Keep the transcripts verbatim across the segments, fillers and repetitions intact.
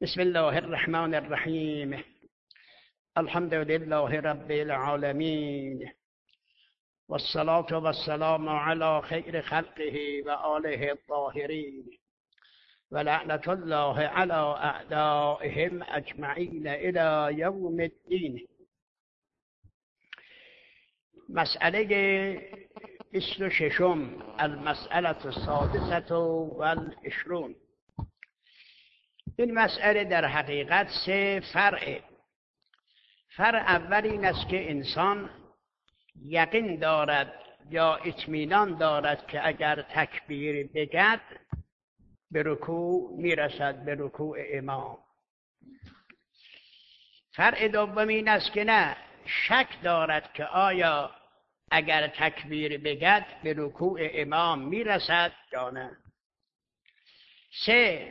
بسم الله الرحمن الرحیم. الحمد لله رب العالمین والصلاة والسلام على خیر خلقه و آله الطاهرین و لعنت الله على اعدائهم اجمعین الی یوم الدین. مسئله بیست و ششم، المسئله السادسة والعشرون. این مسئله در حقیقت سه فرعه. فرع اول این است که انسان یقین دارد یا اطمینان دارد که اگر تکبیر بگد به رکوع میرسد، به رکوع امام. فرع دوم این است که نه، شک دارد که آیا اگر تکبیر بگد به رکوع امام میرسد یا نه. سه،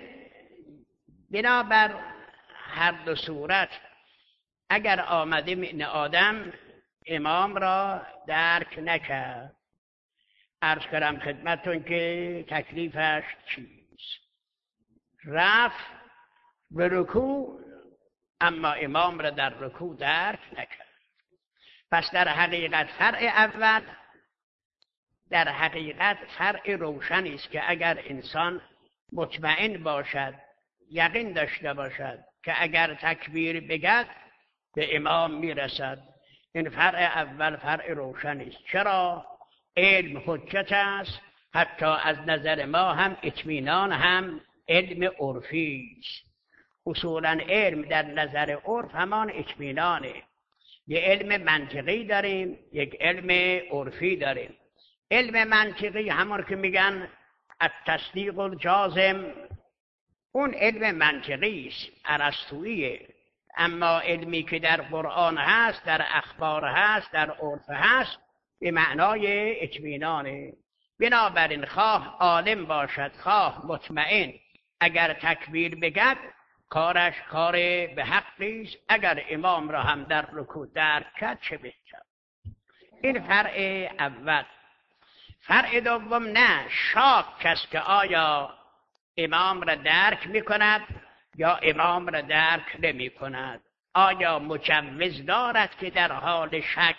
بنابر هر دو صورت اگر آمده این آدم امام را درک نکرد، عرض کردم خدمتون که تکلیفش چیست؟ رفت به رکوع اما امام را در رکوع درک نکرد. پس در حقیقت فرع اول در حقیقت فرع روشنی است که اگر انسان مطمئن باشد، یقین داشته باشد که اگر تکبیر بگد به امام میرسد، این فرع اول فرع روشنی است. چرا؟ علم حجت است. حتی از نظر ما هم اطمینان هم علم عرفی است. اصولا علم در نظر عرف همان اطمینانه. یک علم منطقی داریم، یک علم عرفی داریم. علم منطقی همون که میگن التصدیق الجازم، اون علم منطقی است، ارسطوییه. اما علمی که در قرآن هست، در اخبار هست، در عرف هست، به معنای اطمینانه. بنابراین خواه عالم باشد خواه مطمئن، اگر تکبیر بگد کارش کار به حقی است. اگر امام را هم در رکوع درک کرد چه بهتر. این فرع اول. فرع دوم نه، شاک است که آیا امام را درک می کند یا امام را درک نمی کند. آیا مجوز دارد که در حال شک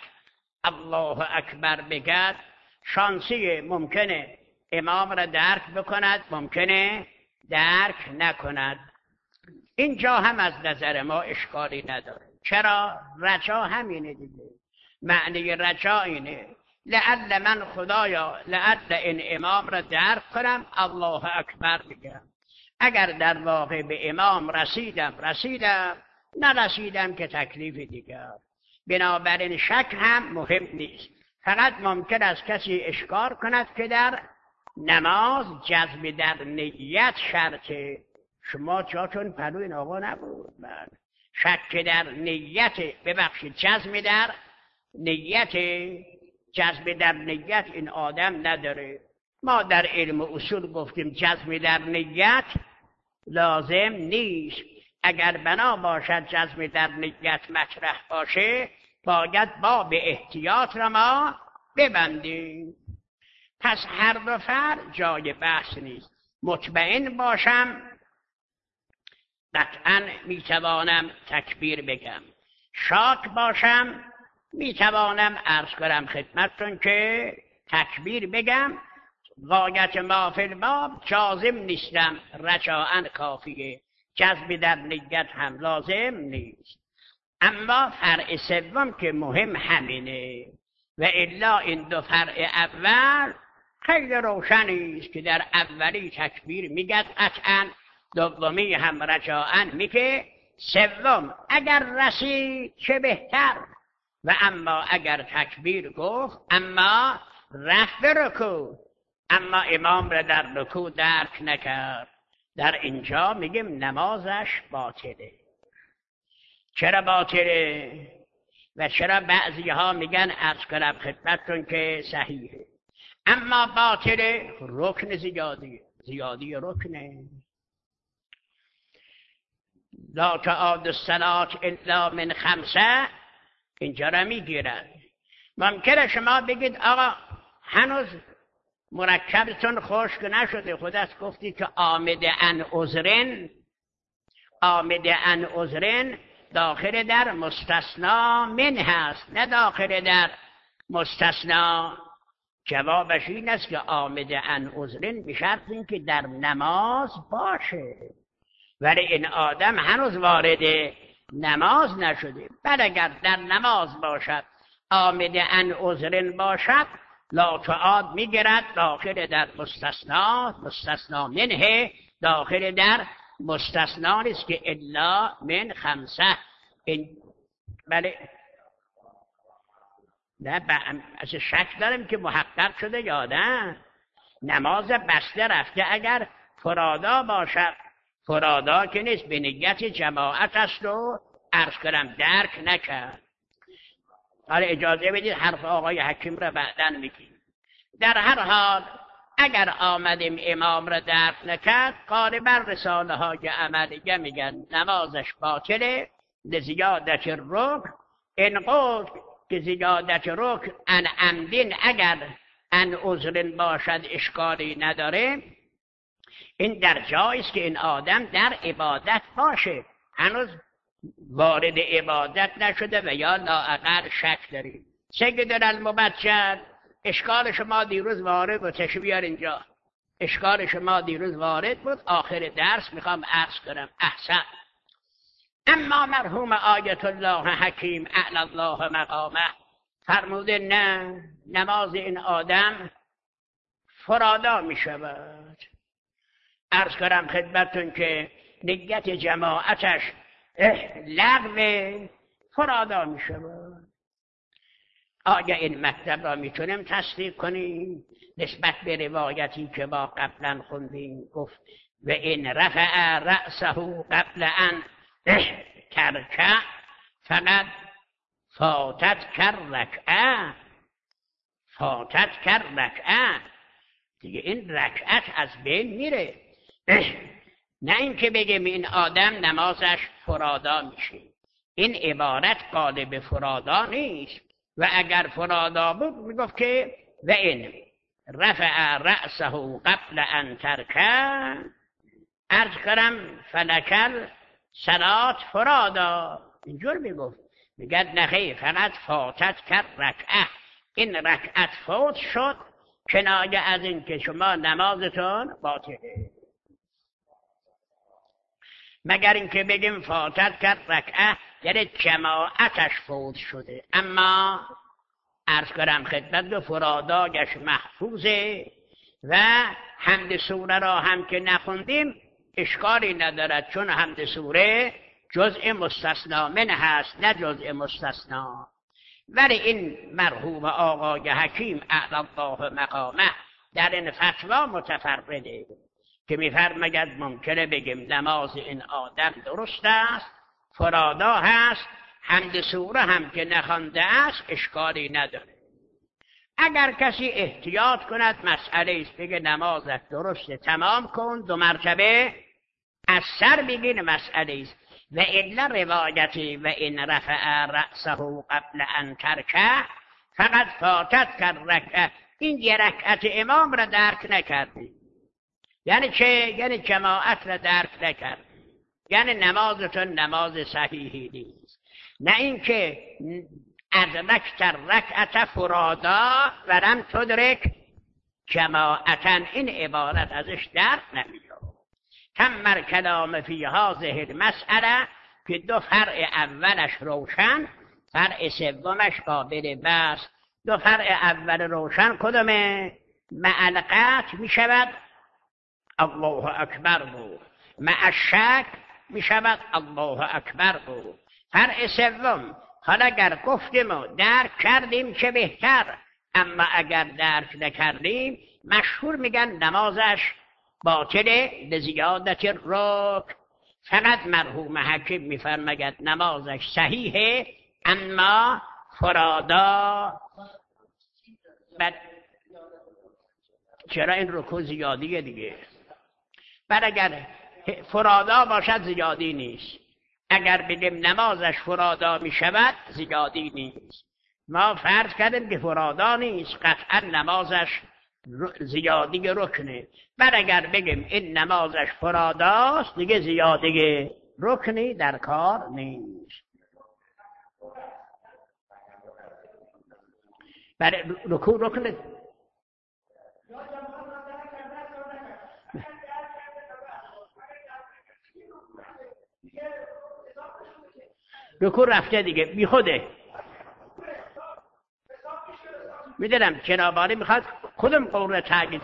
الله اکبر بگد؟ شانسی ممکنه امام را درک بکند، ممکنه درک نکند. اینجا هم از نظر ما اشکالی نداره. چرا؟ رجا همینه دیگه. معنی رجا اینه لعل من خدایا لعل این امام را درک کنم الله اکبر بگم. اگر در واقع به امام رسیدم رسیدم، نرسیدم که تکلیف دیگر. بنابراین شک هم مهم نیست. فقط ممکن است کسی اشکال کند که در نماز جزم در نیت شرطه. شما جاتون پلو این آقا نبود. من شک در نیت، ببخشید جزم در نیت، جزم در نیت این آدم نداره. ما در علم اصول گفتیم جزم در نیت لازم نیست. اگر بنا باشد جزم در نیت مطرح باشه، باید باب احتیاط را ما ببندیم. پس هر دو فرع جای بحث نیست. مطمئن باشم قطعا میتوانم تکبیر بگم. شاک باشم میتوانم عرض کنم خدمتتون که تکبیر بگم. غایت ما فی الباب جازم نیستم، رجاءً کافیه. جزم در نیت هم لازم نیست. اما فرع سوم که مهم همینه. و الا این دو فرع اول خیلی روشنی است که در اولی تکبیر میگد قطعاً، دومی هم رجاءً میگه، سوم اگر رسید چه بهتر. و اما اگر تکبیر گفت اما رفت به رکوع، اما امام را در رکوع درک نکرد، در اینجا میگیم نمازش باطله. چرا باطله؟ و چرا بعضی ها میگن عرض کنم خدمتتون که صحیحه؟ اما باطله رکن زیادی زیادی رکنه. لا تعاد الصلاة الا من خمسه، اینجا را میگیرد. ممکنه شما بگید آقا هنوز مرکبتون خشک نشده، خودت گفتی که آمده ان عذرن. آمد عن عذرن داخل در مستثنا من هست، نه داخل در مستثنا. جوابش این است که آمد عن عذرن به شرط این که در نماز باشه، ولی این آدم هنوز وارد نماز نشده. بعد اگر در نماز باشد آمد عن عذرن باشد لا تعاد میگرد داخل در مستثنا، مستثنا منه داخل در مستثنا نیست که الا من خمسه. این بله نه از شک دارم که محقق شده یا نه. نماز بسته رفته اگر فرادا باشد، فرادا که نیست به نیت جماعت است و عرض کنم درک نکرد. حالا اجازه بدید حرف آقای حکیم را بعداً میگیم. در هر حال اگر آمدیم امام را درک نکرد غالبا رساله های عملیه میگن نمازش باطله لزیادت رکن. این قول که زیادت رکن ان عمدین اگر ان عذرن باشد اشکالی نداره. این در جایی است که این آدم در عبادت باشه، هنوز وارد عبادت نشده و یا لااقل شک داریم. سید المبجل اشکال شما دیروز وارد بود، تشریف بیار اینجا. اشکال شما دیروز وارد بود، آخر درس میخوام عرض کنم. احسن. اما مرحوم آیت الله حکیم اعلی الله مقامه فرموده نه، نماز این آدم فرادا میشود. عرض کنم خدمتتون که نیت جماعتش لغو فرادا میشود. آیا این مطلب را میتونیم تصدیق کنیم نسبت به روایتی که ما قبلا خوندیم؟ گفت و این رفع رأسه قبل ان ترکع فقط فاتت کر رکعه، فاتت کر رکعه دیگه این رکعت از بین میره. نه اینکه بگیم این آدم نمازش فرادا میشه. این عبارت قالب فرادا نیست و اگر فرادا بود میگفت که و این رفع رأسه قبل ان ترکع عرض کرم فلکل صلات فرادا، اینجور میگفت. میگد نخیر فقط فاتت کرد رکعه، این رکعت فوت شد کنایه از این که شما نمازتون باطله. مگر اینکه بگیم فاتت کرد رکعه یعنی جماعتش فوت شده، اما عرض کنم خدمت دو فراداگش محفوظه و حمد سوره را هم که نخوندیم اشکالی ندارد، چون حمد سوره جزء مستثنا من هست نه جزء مستثنا. ولی این مرحوم آقای حکیم اعلی الله مقامه در این فتوا متفرده که میفرماید ممکنه بگیم نماز این آدم درست است، فرادا هست، حمد سوره هم که نخوانده است اشکالی نداره. اگر کسی احتیاط کند مسئله است بگه نمازت درسته تمام کن، دو مرتبه از سر بگین مسئله است. و الا روایتی و این رفع رأسه قبل ان ترکع فقط فاتت کرد رکعه، این یه رکعت امام را درک نکردی. یعنی چه؟ یعنی جماعت را درک نکردی، یعنی نمازتون نماز صحیحی نیست. نه اینکه ادرکت رکعت فرادا ولم تدرک جماعتا، این عبارت ازش درک نمیشه. تم کلام فی هذه المسئله که دو فرع اولش روشن، فرع سومش قابل بحث. دو فرع اول روشن کدومه؟ مع القطع می شود الله اکبر بود، مع الشک می شود الله اکبر بود. فرع سوم حالا اگر گفتیم و درک کردیم چه بهتر، اما اگر درک نکردیم مشهور میگن نمازش باطله لزیادت رکن. فقط مرحوم حکیم میفرماید نمازش صحیحه اما فرادا. بعد چرا این رکوع زیادیه دیگه؟ بعد اگر فرادا باشد زیادی نیست، اگر بگیم نمازش فرادا میشود زیادی نیست. ما فرض کردیم که فرادا نیست، قطعا نمازش زیادی رکنه. بعد اگر بگیم این نمازش فراداست دیگه زیادی رکنی در کار نیست. برای رکوع رکن رکوع رفته دیگه بی خوده. میدونم جنابالی میخواد خودم قول تاکید.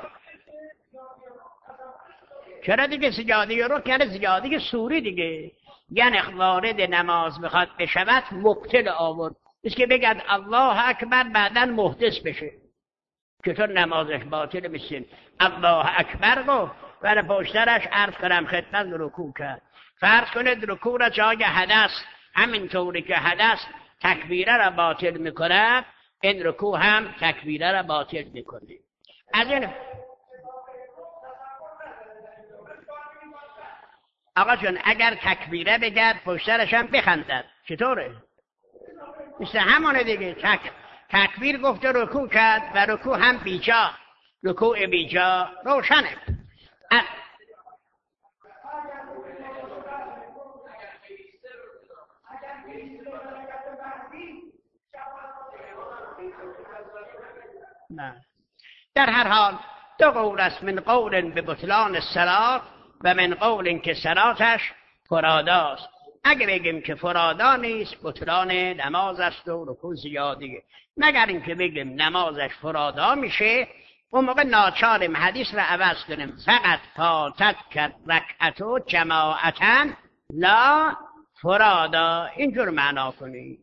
چرا دیگه سجاده رو یعنی سجاده سوری دیگه، یعنی وارد نماز میخواد بشود مبتل آورد، است که بگد الله اکبر بعدن محدث بشه، چطور نمازش باطل میشین؟ الله اکبر گفت ولی پشترش عرض کنم خدمت رکوع کرد. فرض کنید رکوع را جای حدث، همینطوری که حدث تکبیره را باطل میکند، این رکوع هم تکبیره را باطل میکنه. از این آقا جون اگر تکبیره بگرد پشترش هم بخندد چطوره؟ مثل همانه دیگه. تک... تکبیر گفته رکوع کرد و رکوع هم بیجا، رکوع بیجا روشنه. ا... نه. در هر حال دو قول است، من قول به بطلان الصلاة و من قول که صلاتش فراداست. اگه بگیم که فرادا نیست بطلان نماز است و رکوع زیادیه، مگر اینکه بگیم نمازش فرادا میشه، اون موقع ناچاریم حدیث را عوض کنیم فقط فاتت کرد رکعتو جماعتا لا فرادا، اینجور معنا کنیم.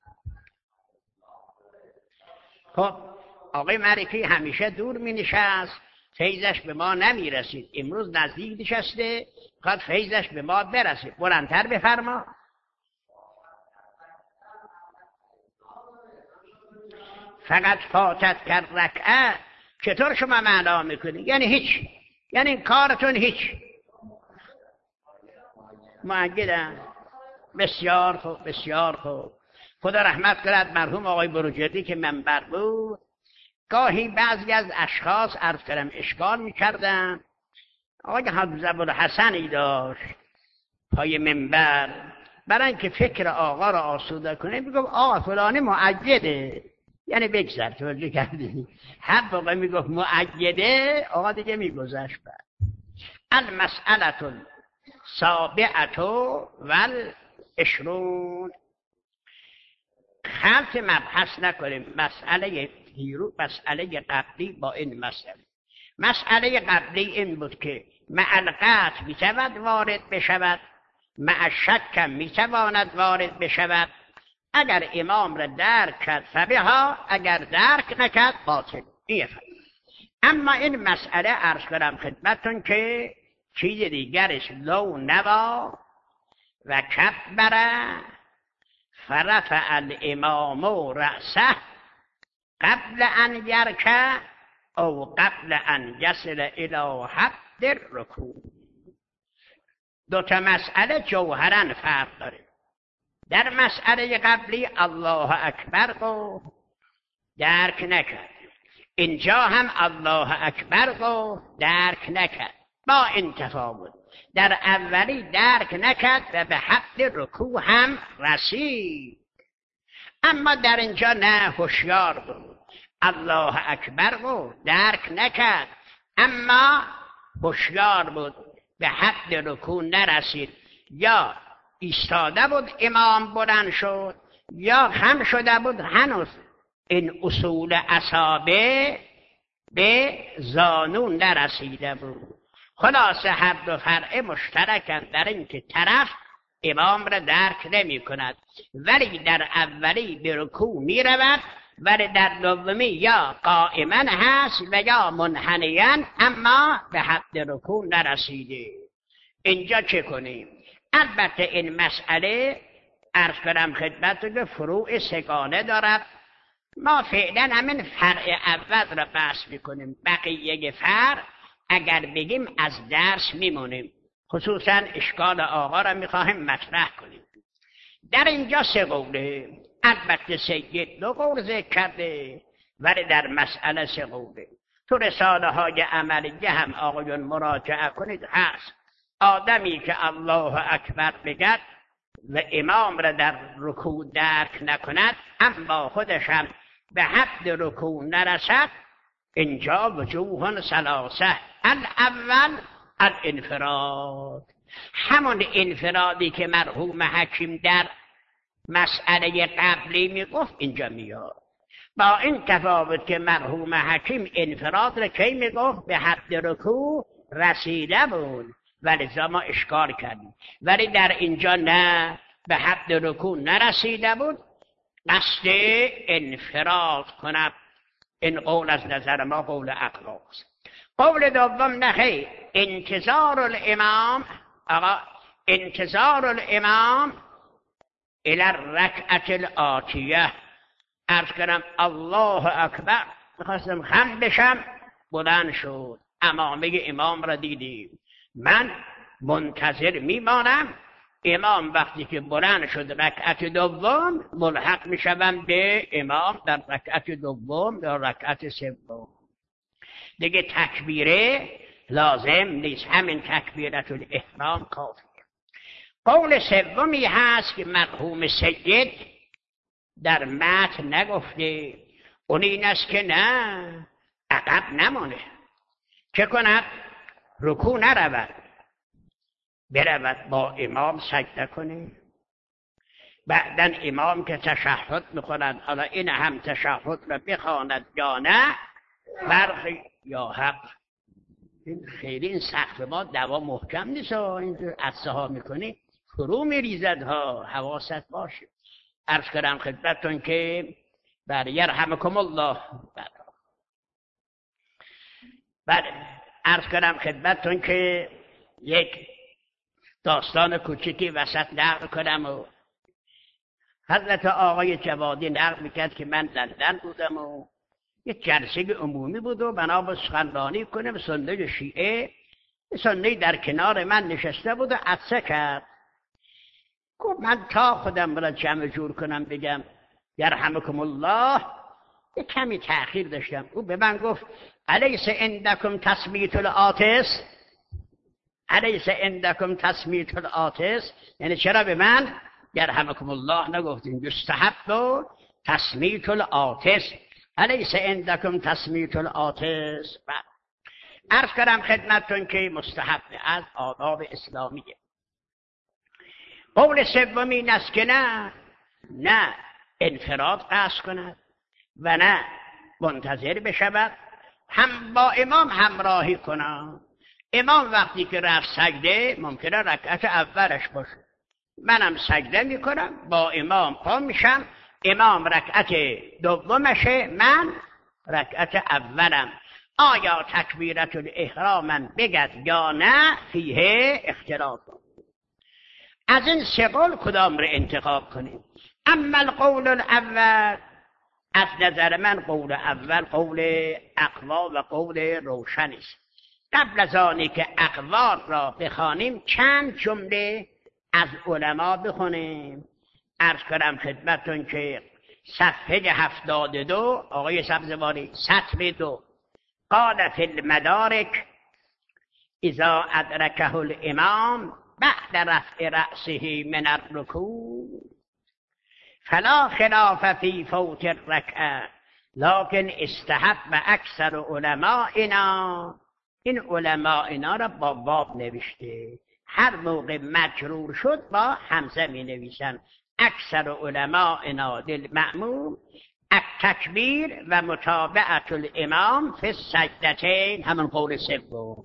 خب آقای ملکی همیشه دور می نشست، فیضش به ما نمی رسید، امروز نزدیک نشسته خواهد فیضش به ما برسید. بلندتر بفرما. فقط فاتت کرد رکعه چطور شما معنا میکنید؟ یعنی هیچ، یعنی کارتون هیچ. مؤکدم. بسیار خوب، بسیار خوب. خدا رحمت کند مرحوم آقای بروجردی که منبر بود، گاهی بعضی از اشخاص عرض کردم اشکال میکردن. آقای حافظ ابوالحسنی داشت پای منبر، برای اینکه فکر آقا را آسوده کنه میگفت آقا فلانی مؤیده، یعنی بگذر. توجه کردی؟ هر موقع میگفت مؤیده آقا دیگه میگذشت. بعد المسئله سابعه والعشرون، خلط مبحث نکنیم مسئله دیرو مسئله قبلی با این مسئله. مسئله قبلی این بود که مع القطع میتواند وارد بشود، مع شک میتواند وارد بشود. اگر امام را درک کرد فبها، اگر درک نکرد باطل. این فرق. اما این مسئله عرض کنم خدمتتون که چیز دیگرش لو نوا و کبره فرفع الامام رأسه قبل ان یرکع او قبل ان یصل الی حد الرکوع. دو تا مسئله جوهرا فرق داره. در مسئله قبلی الله اکبر گفت درک نکرد، اینجا هم الله اکبر گفت درک نکرد، با این تفاوت در اولی درک نکرد و به حد رکوع هم رسید، اما در اینجا نه، هوشیار بود. الله اکبر گفت درک نکرد اما هوشیار بود، به حد رکوع نرسید. یا ایستاده بود امام بلند شد، یا خم شده بود هنوز این اصول اصابع به زانو نرسیده بود. خلاصه هر دو فرع مشترکن در این که طرف امام را درک نمی کند، ولی در اولی به رکوع می رود، ولی در دومی یا قائما هست و یا منحنیا اما به حد رکوع نرسیده. اینجا چه کنیم؟ البته این مسئله عرض کنم خدمتتون که فروع سگانه دارد. ما فعلا همین فرع اول را بحث میکنیم، بقیه فرع اگر بگیم از درس میمونیم، خصوصا اشکال آقا را میخواهیم مطرح کنیم. در اینجا سه قوله، البته سید دو قول ذکر کرده ولی در مسئله سه قوله. تو رساله های عملیه هم آقایون مراجعه کنید هست. آدمی که الله اکبر بگد و امام را در رکوع درک نکند اما خودش هم به حد رکوع نرسد، اینجا وجوه ثلاثه. الاول الانفراد، همون انفرادی که مرحوم حکیم در مسئله قبلی میگفت اینجا میاد، با این تفاوت که مرحوم حکیم انفراد را کی میگفت؟ به حد رکوع رسیده بود، ولذا ما اشکال کردیم. ولی در اینجا نه، به حد رکوع نرسیده بود، قصد انفراد کند. این قول از نظر ما قول عقل است. قول دوم نخیر، انتظار الامام، آقا انتظار الامام الى الرکعت الآتیه. عرض کردم الله اکبر، میخواستم خم بشم، بلند شد، امامه امام را دیدیم، من منتظر میمانم. امام وقتی که بلند شد رکعت دوم، ملحق میشوم به امام در رکعت دوم یا رکعت سوم. دیگه تکبیره لازم نیست، همین تکبیرت الاحرام کافی. قول سومی هست که مرحوم سید در متن نگفته، اون این است که نه، عقب نمانه. چه کند؟ رکوع نرود، برود با امام سجده کنه، بعدن امام که تشهد میخوند، حالا این هم تشهد را بخواند یا نه، فرق یا حق. این خیلی این سقف ما دوا محکم نیست، این عدسه ها میکنی فرو میریزد ها، حواست باشه. عرض کردم خدمتتون که بر یرحمکم الله، بعد عرض کردم خدمتتون که یک داستان کوچکی وسط نقل کنم. و حضرت آقای جوادی نقل میکرد که من لندن بودم و یک جلسه عمومی بود و بنا به سخنرانی کنم، سنی شیعه سنی در کنار من نشسته بود و عطسه کرد. گفت من تا خودم را جمع جور کنم بگم یرحمکم الله، یک کمی تأخیر داشتم. او به من گفت الیس عندکم تسمیت العاطس؟ الیس عندکم تسمیت العاطس؟ یعنی چرا به من یرحمکم الله نگفتین؟ یستحب تسمیت العاطس، الیس عندکم تسمیت العاطس. عرض کردم خدمتتون که مستحب از آداب اسلامیه. قول سومی این است که نه نه انفراد قصد کند و نه منتظر بشود، هم با امام همراهی کند. امام وقتی که رفت سجده ممکنه رکعت اولش باشه، منم سجده میکنم با امام پا میشم، امام رکعت دومشه، من رکعت اولم. آیا تکبیرت الاحرام بگد یا نه؟ فیه اختلاف. از این سه قول کدام را انتخاب کنیم؟ اما القول الاول، از نظر من قول اول قول اقوا و قول روشنی است. قبل از آنی که اقوال را بخوانیم چند جمله از علما بخونیم. عرض کنم خدمتتون که صفحه هفتاد و دو، آقای سبزواری، سطر دو، قال فی المدارک اذا ادرکه الامام بعد رفع رأسه من الرکوع فلا خلاف فی فوت الرکعه لکن استحب اکثر علمائنا. این علماء اینا را با باب نوشته، هر موقع مجرور شد با همزه می نویسن. اکثر علمائنا للمأموم التکبیر و متابعت الامام فی السجدتین. همون قول سوم.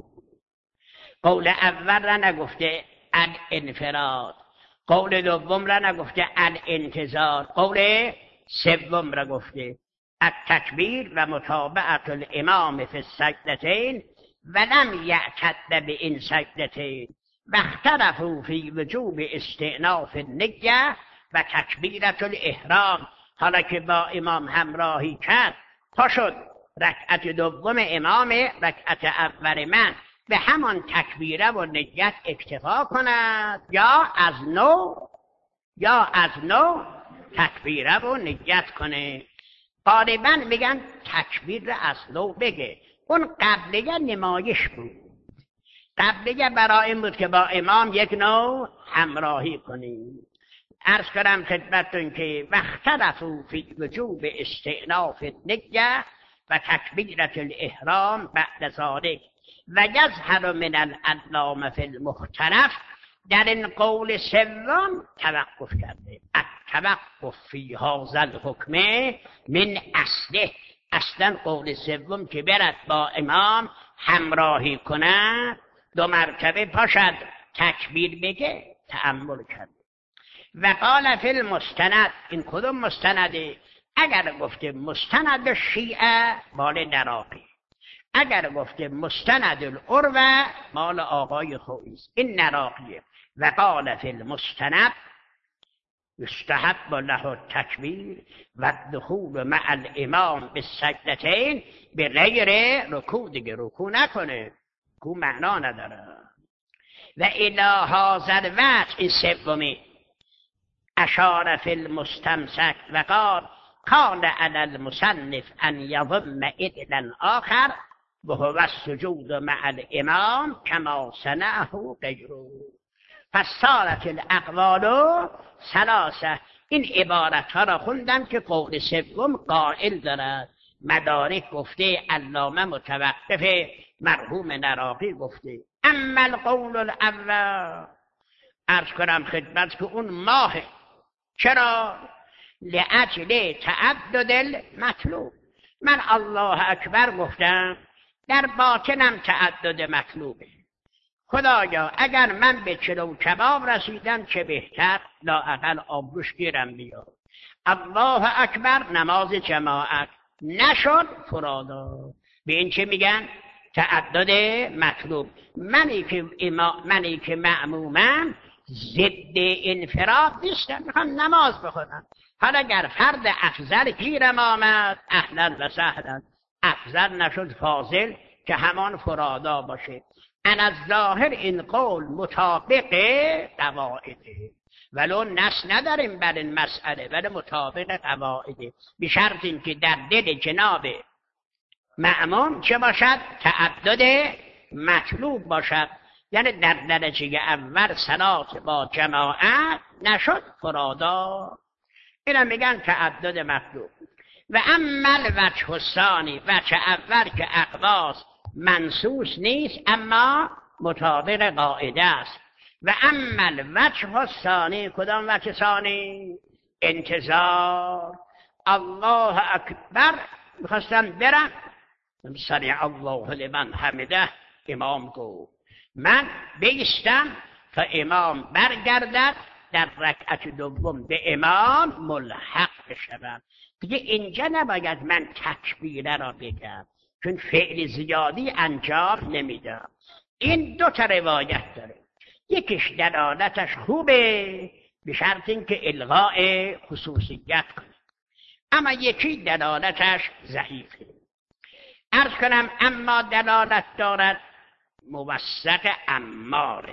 قول اول را نگفته الانفراد، قول دوم را نگفته الانتظار، قول سوم را گفته التکبیر و متابعت الامام فی السجدتین ولم یعتد به این سجدتین و اختلفوا فی وجوب استئناف النیه و تکبیرت الاحرام. حالا که با امام همراهی کرد، تا شد رکعت دوم امام، رکعت اول من، به همان تکبیره و نیت اکتفا کند یا از نو یا از نو تکبیره و نیت کنه. غالبا میگن تکبیر را از نو بگه، اون قبلیه نمایش بود. قبلیه برای این بود که با امام یک نوع همراهی کنیم. عرض کنم خدمتتون که واختلفوا فی وجوب استئناف النیة و تکبیرة الاحرام بعد ذلك و یظهر من العلامة فی المختلف. در این قول سوم توقف کرده. التوقف فی هذا الحکم من اصله، اصلا قول سوم که برد با امام همراهی کند دو مرتبه پاشد تکبیر بگه تأمل کرده. و قال فی المستند، این کدوم مستنده؟ اگر گفته مستند شیعه مال نراقی، اگر گفته مستند العروه مال آقای خویست، این نراقیه. و قال فی المستند یستحب له التکبیر و الدخول مع الامام بالسجدتین به غیر رکوع، دیگه رکوع نکنه، رکوع معنا نداره. و الی هذا الوجه، این سومی، اشار فی المستمسک و قال کان علی المصنف ان یضم عدلا آخر و هو السجود مع الامام کما صنعه غیره. پس صارت الاقوال ثلاثه. این عبارت ها را خوندم که قول سوم قائل دارد. مدارک گفته، علامه متوقف، مرحوم نراقی گفته. اما القول الاول، عرض کنم خدمت که اون ماه. چرا؟ لأجل تعدد المطلوب. من الله اکبر گفتم، در باطنم تعدد مطلوبه. خدایا اگر من به چلو کباب رسیدم چه بهتر، لااقل آبروش گیرم بیار. الله اکبر نماز جماعت، نشد فرادا. به این چه میگن؟ تعدد مطلوب. منی که اما منی که معمومم ضد انفراد نیستم، میخوام نماز بخونم. حالا اگر فرد افضل گیرم آمد اهلا و سهلا، افضل نشد فاضل که همان فرادا باشه. ان الظاهر این قول مطابق قواعده، ولو نص نداریم بر این مسئله، ولی مطابق قواعده، به شرط اینکه در دل جناب مأموم چه باشد؟ تعدد مطلوب باشد. یعنی در درجه اول صلات با جماعت، نشد فرادا. اینا میگن تعدد مطلوب. و اما الوجه الثانی، وجه اول که اقواس منصوص نیست اما مطابق قاعده است. و اما الوجه الثانی، کدام وجه ثانی؟ انتظار. الله اکبر میخواستم برم، سمع الله لمن حمده، امام گفت من بیستم تا امام برگردد، در رکعت دوم به امام ملحق بشوم. دیگه اینجا نباید من تکبیره را بگم، چون فعل زیادی انجام نمیدم. این دو تا روایت داره، یکیش دلالتش خوبه به شرط اینکه الغاء خصوصیت کنه، اما یکی دلالتش ضعیفه. عرض کنم اما دلالت دارد موثق اماره.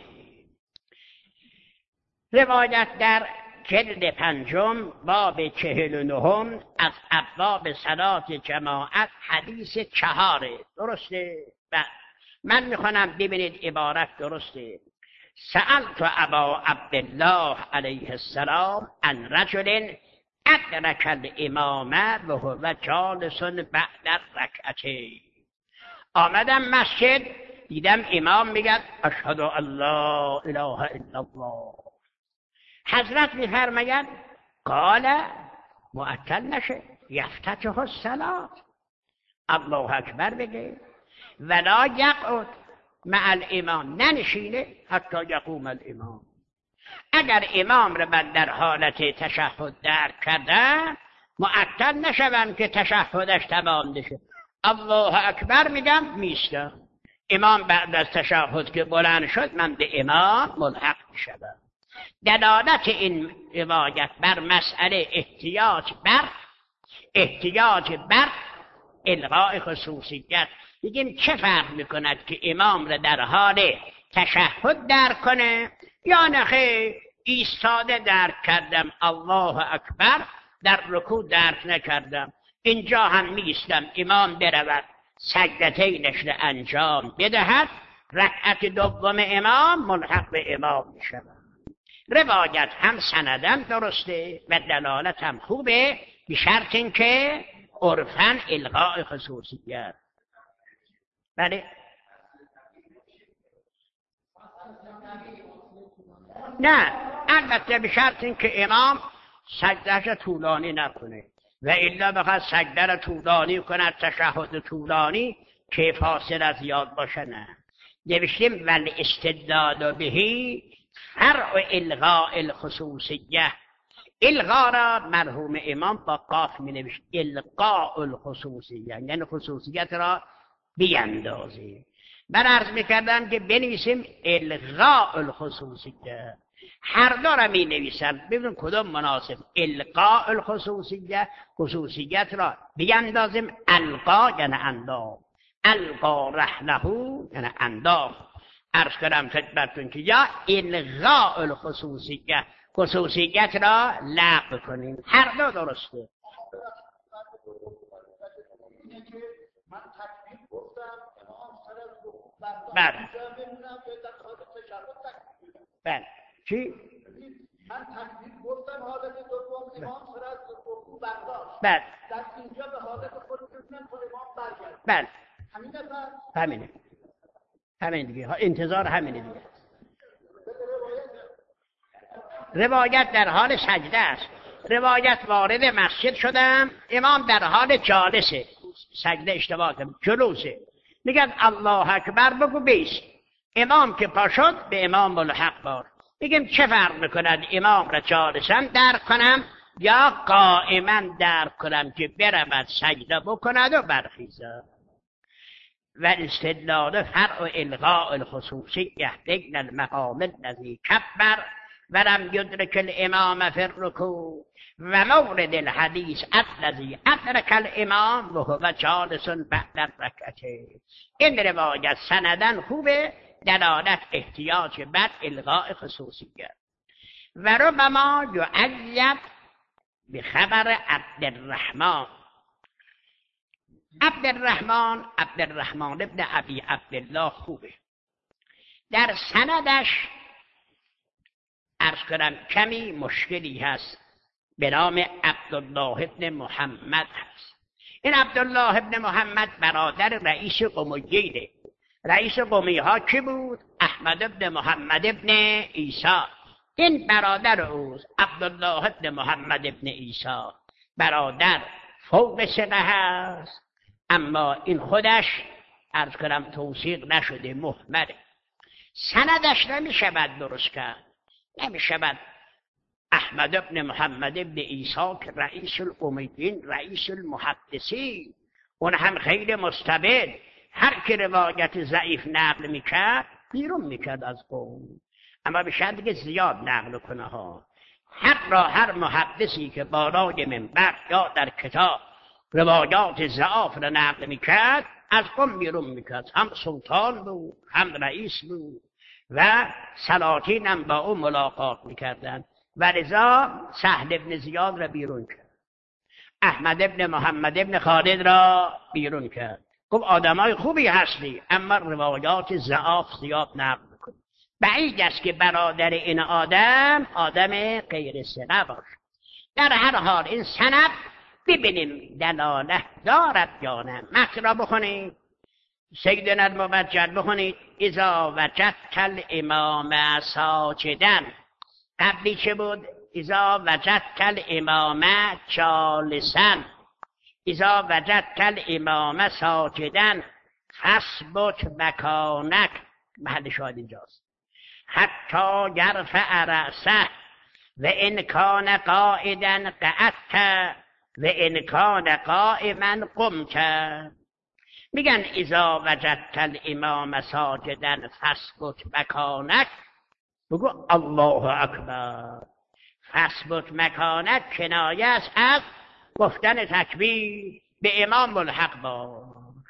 روایت در جلد پنجم باب چهل و نهم از ابواب صلات جماعت حدیث چهاره، درسته؟ من میخوانم ببینید عبارت درسته. سألت ابا عبدالله علیه السلام عن رجل ادرک الامامه و هو جالس بعد الرکعتین. آمدم مسجد دیدم امام میگه اشهد ان لا اله الا الله. حضرت میفرماید قال معطل نشه، یفتتح الصلاة، الله اکبر بگه، ولا یقعد مع الامام، ننشینه حتی یقوم الامام. اگر امام رو من در حالت تشهد درک کردم معطل نشوم که تشهدش تمام نشه، الله اکبر میگم میستم. امام بعد از تشهد که بلند شد من به امام ملحق میشم. دلالت این روایت بر مسئله احتیاج بر احتیاج بر الغاء خصوصیت. بگیم چه فرق میکند که امام را در حال تشهد درک کنه یا نخیر ایستاده درک کردم الله اکبر، در رکوع درک نکردم، اینجا هم میستم امام برود سجدتینش را انجام بدهد رکعت دوم امام ملحق به امام می شود. روایت هم سندن درسته و دلالت هم خوبه، به شرط اینکه عرفاً الغاء خصوصیت. بله نه، البته به شرط اینکه امام سجدهش طولانی نکنه و الا بخواد سجده را طولانی کند، تشهد طولانی که فاصله زیاد باشه نه. نوشتیم ولی استدلال بهی فرع الغاء الخصوصیه. الغا را مرحوم امام با قاف می نوشت الغاء الخصوصیه، یعنی خصوصیت را بیندازی. من عرض میکردم که بنویسیم الغاء الخصوصیه، هر دو را می نویسن ببینیم کدوم مناسب. الغاء الخصوصیه، خصوصیت را بیندازیم. القا یعنی انداخت، القا رحله یعنی انداخت. عرض کردم خدمتتون که یا الغاء الخصوصیه، خصوصیت را لغو کنیم. هر دو درسته. بله بله چی؟ من تکبیر گفتم حالت دوم امام سر از رکوع برداشت. بله. در اینجا به حالت خود گفتم تو امام برگرد. بله. همینه بس. همینه. همین دیگه. انتظار همینه دیگه. روایت در حال سجده است. روایت وارد مسجد شدم، امام در حال جالسه، سجده اشتباه کرد، جلوسه. میگن الله اکبر بگو بیست. امام که پا شد به امام ملحق بار. میگم چه فرق میکند امام را جالسا درک کنم یا قائما درک کنم که برود سجده بکند و برخیزد. و استدلال فرع الغاء الخصوصیه بین المقام الذی کبر ولم یدرک الامام فی الرکوع و مورد الحدیث الذی ادرک الامام وهو جالس بعد الرکعتین. این روایت سندن خوبه، دلالت احتیاج بر الغاء خصوصیت. و ربما یعید بخبر عبدالرحمن. عبدالرحمن عبدالرحمن ابن ابی عبدالله خوبه. در سندش عرض کنم کمی مشکلی هست، به نام عبدالله ابن محمد هست. این عبدالله ابن محمد برادر رئیس قمیه. رئیس قمیه ها کی بود؟ احمد ابن محمد ابن عیسی. این برادر اوست، عبدالله ابن محمد ابن عیسی. برادر فوق ثقه هست، اما این خودش عرض کنم توثیق نشده، مهمله. سندش نمیشود درست کرد، نمیشود. احمد ابن محمد ابن عیسی که رئیس الامیین، رئیس المحدثین، اون هم خیلی مستبد، هر که روایت ضعیف نقل میکرد بیرون میکرد از قوم. اما به شرطی که زیاد نقل کنه ها. هر را هر محدثی که بالای منبر یا در کتاب روایات ضعاف را نقل میکرد از قوم بیرون میکرد. هم سلطان بود، هم رئیس بود و سلاطین هم با او ملاقات میکردن و لذا سهل ابن زیاد را بیرون کرد. احمد ابن محمد ابن خالد را بیرون کرد. خب آدمای خوبی هستی، اما روایات ضعاف زیاد نقل میکنی. بعید است که برادر این آدم آدم غیر ثقه باشد. در هر حال این سند ببینیم دلالت دارد یا نه. متن را بخونید، سیدنا المبجل بخونید. اذا وجدت الامام ساجدا، قبلی چه بود؟ اذا وجدت الامام جالسا، اذا وجدت الامام ساجدا فاثبت مکانک. محل شاهد اینجاست. حتی یرفع رأسه و ان کان قائدا قعدت و ان کان قائما قمت. میگن اذا وجدت الامام ساجدا فاثبت مکانک، بگو الله اکبر. فاثبت مکانک کنایه است از گفتن تکبیر، به امام ملحق باش.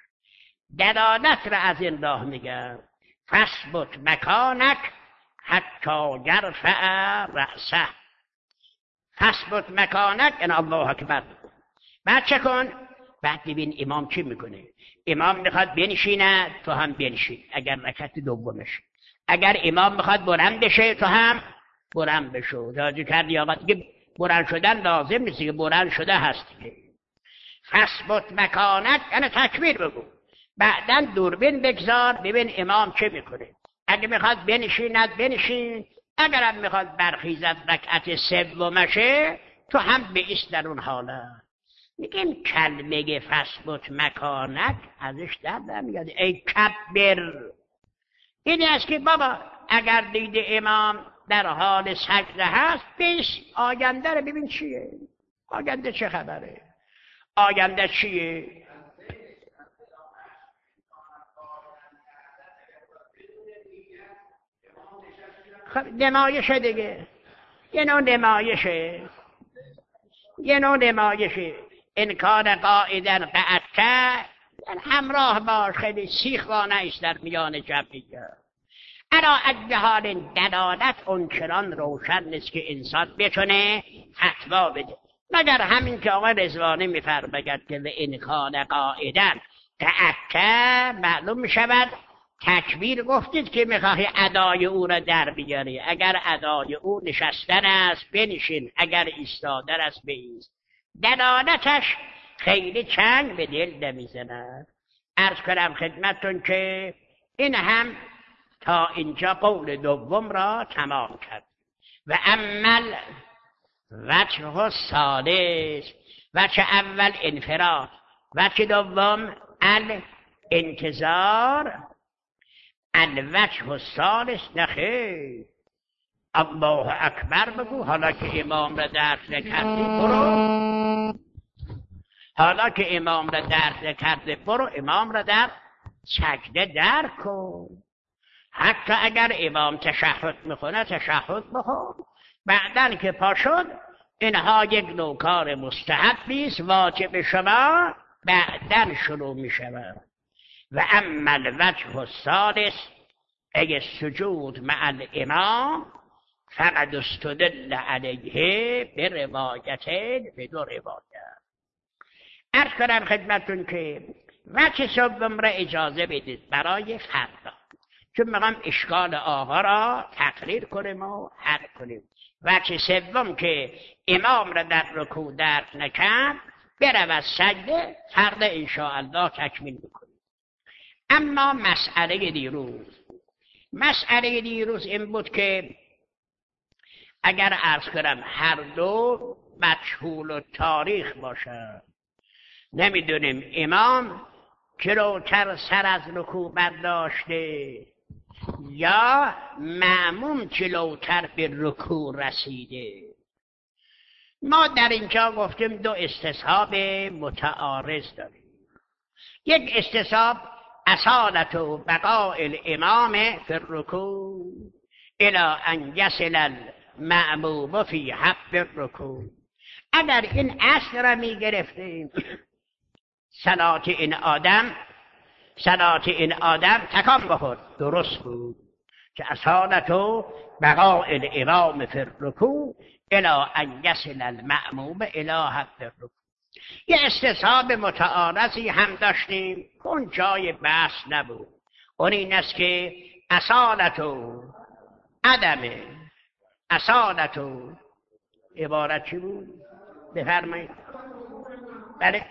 دلالت را از این راه میگن فاثبت مکانک حتی یرفع رأسه. فاثبت مکانک ان الله اکبر. بعد چه کن؟ بعد ببین امام چی میکنه. امام میخواد بنشینه تو هم بنشین اگر رکعت دومش. اگر امام میخواد بلند بشه تو هم بلند بشو. توجه کردی آقا؟ دیگه بلند شدن لازم نیست که بلند شده هستی که. فثبت مکانک یعنی تکبیر بگو، بعدا دوربین بگذار ببین امام چه میکنه. اگه میخواد بنشیند بنشین، اگرم میخواد برخیزد رکعت سومشه تو هم بایست در اون حالت. میگیم کلمه فثبت مکانک ازش در نمیاد ای کبر. این است که بابا اگر دیده امام در حال سجده هست بیس آینده رو ببین چیه، آینده چه خبره، آینده چیه. خب نمایشه دیگه، یه نوع نمایشه، یه نوع نمایشه. انکار قاعدن قعدته همراه باش، خیلی سیخ وانه ایست در میان جمعیه. الا اجهال دلالت اونچنان روشن نیست که انسان بتونه فتوا بده، مگر همین که آقای رضوانی میفرماید که به انکار قاعدن قعدته معلوم میشود تکبیر گفتید که میخواهی ادای او را در بیاری. اگر ادای او نشستن است بنشین، اگر ایستادن است بایست. دلالتش خیلی چنگ به دل نمیزند. عرض کنم خدمتتون که این هم تا اینجا قول دوم را تمام کرد. و عمل وجه ثالث، وجه اول انفراد، وجه دوم الانتظار، الوجه الثالث نخیر. الله اکبر بگو حالا که امام را درک نکردی برو، حالا که امام را درک نکرده برو امام را در سجده درک کن. حتی اگر امام تشهد میخونه تشهد بخون، بعدن که پا شد اینها یک نوع کار مستحبی است، واجب شما بعدن شروع میشود. و اما الوجه الثالث ای السجود مع الامام فقد استدل علیه به روایتین، به دو روایت. عرض کنم خدمتون که وجه سوم را اجازه بدید برای فردا، چون میخوام اشکال آقا را تقریر کنیم و حل کنیم. وجه سوم که امام را در رکوع درک نکرد برو از سجده، فردا انشاءالله تکمیل بکنیم. اما مسئله دیروز، مسئله دیروز این بود که اگر عرض کنم هر دو مجهول و تاریخ باشد، نمیدونیم امام جلوتر سر از رکوع برداشته یا مأموم جلوتر به رکوع رسیده. ما در اینجا گفتیم دو استصحاب متعارض داریم. یک استصحاب اصالت و بقاء الامام فی الرکوع الی ان یصل المأموم فی حق الرکوع. اگر این اصل را می گرفتیم صلات این آدم صلات این آدم تکان بخورد درست بود که اصالت و بقاء الامام فی الرکوع الی ان یصل المأموم الی حق الرکوع. یه استصحاب متعارضی هم داشتیم که اون جای بحث نبود. اون این است که اصالت و عدم اصالت و عبارت چی بود؟ بفرمایید. بله،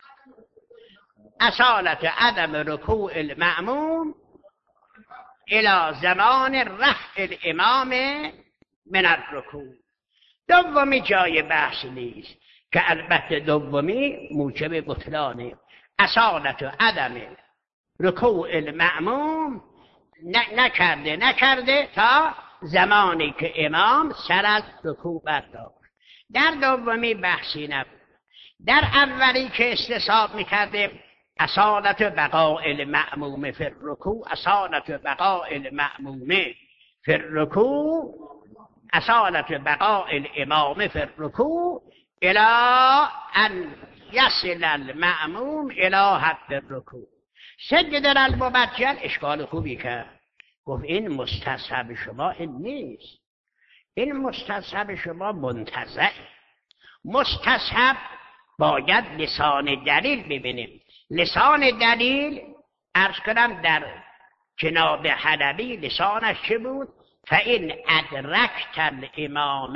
اصالت عدم رکوع المأموم الى زمان رفع الامام من الرکوع. دومی جای بحث نیست که البته دومی موجب بطلانه. اصالت و عدم رکوع المأموم نکرده نکرده تا زمانی که امام سر از رکوع برداشت. در دومی بحثی نبود. در اولی که استصحاب میکرده اصالت بقاء المأموم فی الرکوع، اصالت بقاء المأموم فی الرکوع، اصالت بقاء الامام فی الرکوع الی ان یصل المأموم الی حد الرکوع. سجد در المبجل اشکال خوبی کرد، گفت این مستصحب شما این نیست، این مستصحب شما منتزع. مستصحب باید لسان دلیل ببینیم. لسان دلیل عرض کنم در جناب حلبی لسانش چه بود؟ فَإِنْ أَدْرَكْتَ الْإِمَامَ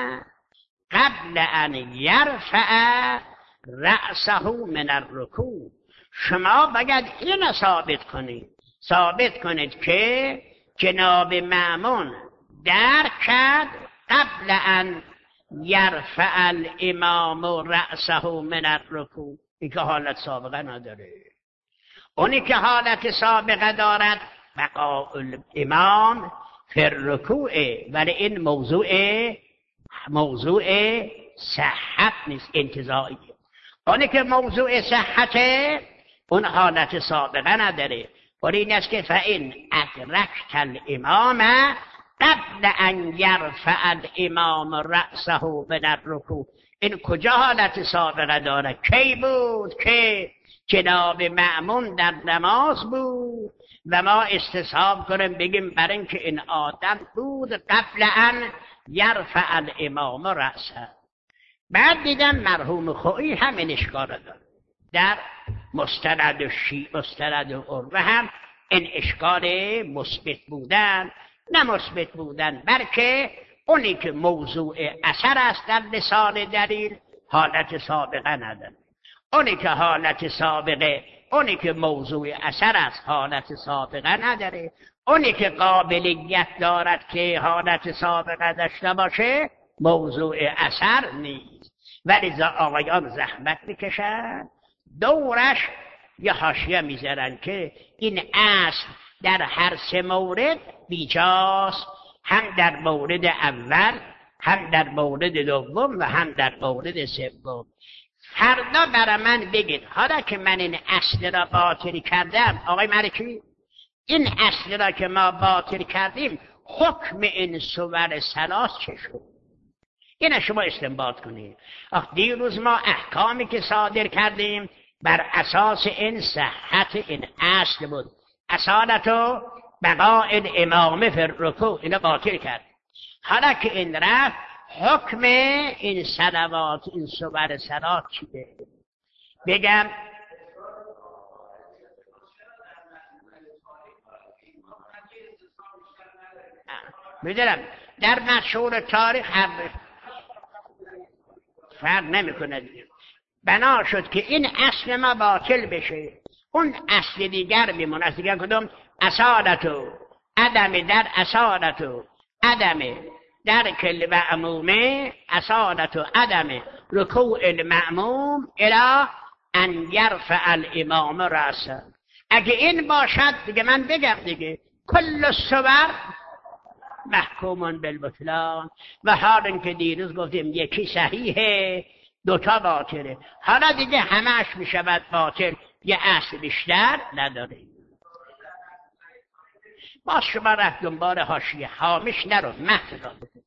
قبل ان یرفع رأسه من الرکوع. شما باید این ثابت کنید ثابت کنید که جناب مأمون درک کرد قبل ان یرفع الامام رأسه من الرکوع. این که حالت سابقه نداره. اونی که حالت سابقه دارد بقاء الامام فی الرکوع، ولی این موضوع موضوع صحت نیست، انتزاعیه. اونی که موضوع صحته اون حالت سابقه نداره. ولی این است که فَإِنْ أَدْرَكْتَ الْإِمَامَ قبل ان یرفع الامام رأسه من الرکوع. این کجا حالت سابقه داره؟ کی بود که جناب مأمون در نماز بود و ما استصحاب کنیم بگیم برای اینکه این آدم بود قبل ان یرفع الامام رأسه. بعد دیدم مرحوم خویی همین اشکال داره. در مستند شیعه مستند عروه هم این اشکال مثبت بودن نه مثبت بودن، بلکه اونی که موضوع اثر است در لسان دلیل حالت سابقه نداره. اونی که حالت سابقه اونی که موضوع اثر است حالت سابقه نداره. اونی که قابلیت دارد که حالت سابقه داشته باشه موضوع اثر نیست. ولی آقایان زحمت میکشن دورش یه حاشیه میذارن که این اصل در هر سه مورد بیجاست، هم در مورد اول هم در مورد دوم و هم در مورد سوم. فردا برای من بگید حالا که من این اصل را باطل کردم، آقای ملکی این اصل را که ما باطل کردیم حکم این صور ثلاث چه شد؟ اینه شما استنباط کنید. آخ دیروز ما احکامی که صادر کردیم بر اساس این صحت این اصل بود، اصالتو بقاء الامام فی الرکوع، اینو باطل کرد. حالا که این رفت حکم این صلوات این صور صلات چیه؟ بگم میدونم در مشهور تاریخ هم فرق نمی کنه. بنا شد که این اصل ما باطل بشه، اون اصل دیگر میمونه. اصل دیگر کدوم؟ اصالتو عدم در اصالتو عدم در کل معمومه اصالتو عدم رکوع المعموم الی ان یرفع الامام رأسه. اگه این باشد دیگه من بگم دیگه کل الصور محکومون بالبطلان. و حال اینکه دیروز گفتیم یکی صحیحه دوتا باطله، حالا دیگه همش میشود باطل، یه اصل بیشتر نداره. باز شما رفت دنبال حاشیه هامش نرو، متن را بکن.